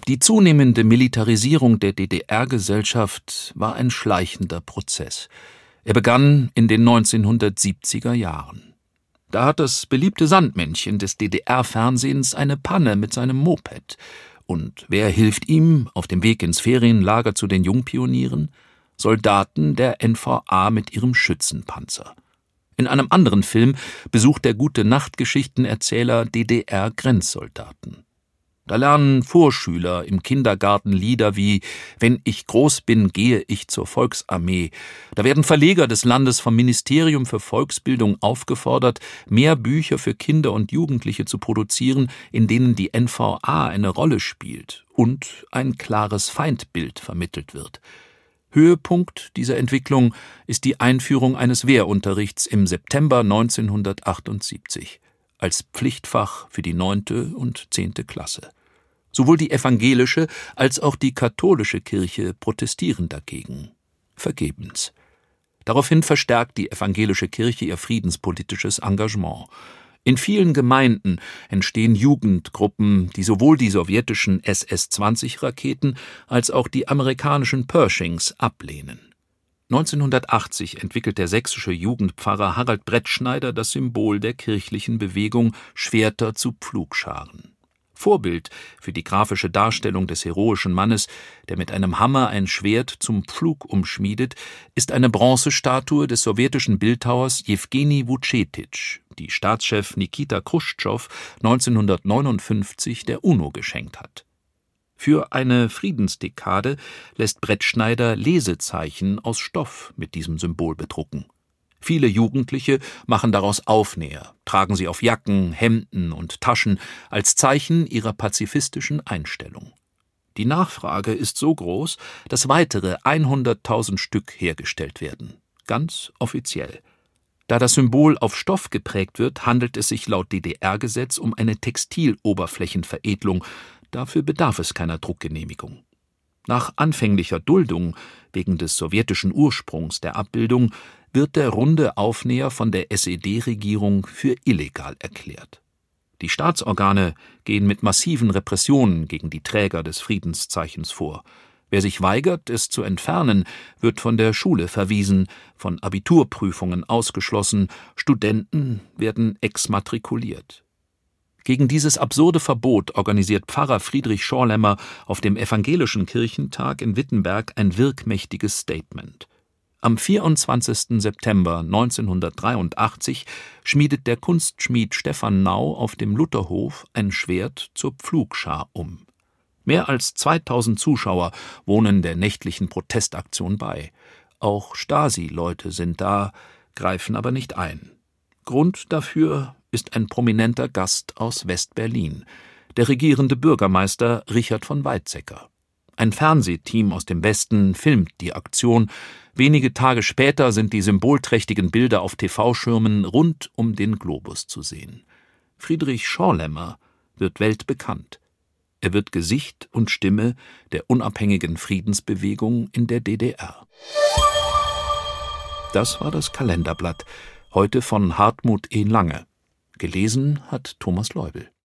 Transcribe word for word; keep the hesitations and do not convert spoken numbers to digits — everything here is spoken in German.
Die zunehmende Militarisierung der D D R-Gesellschaft war ein schleichender Prozess. Er begann in den neunzehnhundertsiebziger Jahren. Da hat das beliebte Sandmännchen des D D R-Fernsehens eine Panne mit seinem Moped. Und wer hilft ihm auf dem Weg ins Ferienlager zu den Jungpionieren? Soldaten der N V A mit ihrem Schützenpanzer. In einem anderen Film besucht der Gute-Nacht-Geschichtenerzähler D D R-Grenzsoldaten. Da lernen Vorschüler im Kindergarten Lieder wie »Wenn ich groß bin, gehe ich zur Volksarmee«. Da werden Verleger des Landes vom Ministerium für Volksbildung aufgefordert, mehr Bücher für Kinder und Jugendliche zu produzieren, in denen die N V A eine Rolle spielt und ein klares Feindbild vermittelt wird. Höhepunkt dieser Entwicklung ist die Einführung eines Wehrunterrichts im September neunzehnhundertachtundsiebzig als Pflichtfach für die neunte und zehnte Klasse. Sowohl die evangelische als auch die katholische Kirche protestieren dagegen. Vergebens. Daraufhin verstärkt die evangelische Kirche ihr friedenspolitisches Engagement. In vielen Gemeinden entstehen Jugendgruppen, die sowohl die sowjetischen S S zwanzig Raketen als auch die amerikanischen Pershings ablehnen. neunzehnhundertachtzig entwickelt der sächsische Jugendpfarrer Harald Brettschneider das Symbol der kirchlichen Bewegung Schwerter zu Pflugscharen. Vorbild für die grafische Darstellung des heroischen Mannes, der mit einem Hammer ein Schwert zum Pflug umschmiedet, ist eine Bronzestatue des sowjetischen Bildhauers Jewgeni Wuzetitsch, die Staatschef Nikita Chruschtschow neunzehnhundertneunundfünfzig der UNO geschenkt hat. Für eine Friedensdekade lässt Brettschneider Lesezeichen aus Stoff mit diesem Symbol bedrucken. Viele Jugendliche machen daraus Aufnäher, tragen sie auf Jacken, Hemden und Taschen als Zeichen ihrer pazifistischen Einstellung. Die Nachfrage ist so groß, dass weitere hunderttausend Stück hergestellt werden, ganz offiziell. Da das Symbol auf Stoff geprägt wird, handelt es sich laut D D R-Gesetz um eine Textiloberflächenveredelung. Dafür bedarf es keiner Druckgenehmigung. Nach anfänglicher Duldung wegen des sowjetischen Ursprungs der Abbildung wird der runde Aufnäher von der S E D-Regierung für illegal erklärt. Die Staatsorgane gehen mit massiven Repressionen gegen die Träger des Friedenszeichens vor. Wer sich weigert, es zu entfernen, wird von der Schule verwiesen, von Abiturprüfungen ausgeschlossen, Studenten werden exmatrikuliert. Gegen dieses absurde Verbot organisiert Pfarrer Friedrich Schorlemmer auf dem Evangelischen Kirchentag in Wittenberg ein wirkmächtiges Statement. Am vierundzwanzigsten September neunzehnhundertdreiundachtzig schmiedet der Kunstschmied Stefan Nau auf dem Lutherhof ein Schwert zur Pflugschar um. Mehr als zweitausend Zuschauer wohnen der nächtlichen Protestaktion bei. Auch Stasi-Leute sind da, greifen aber nicht ein. Grund dafür ist ein prominenter Gast aus West-Berlin, der regierende Bürgermeister Richard von Weizsäcker. Ein Fernsehteam aus dem Westen filmt die Aktion. Wenige Tage später sind die symbolträchtigen Bilder auf T V-Schirmen rund um den Globus zu sehen. Friedrich Schorlemmer wird weltbekannt. Er wird Gesicht und Stimme der unabhängigen Friedensbewegung in der D D R. Das war das Kalenderblatt, heute von Hartmut E. Lange. Gelesen hat Thomas Leubel.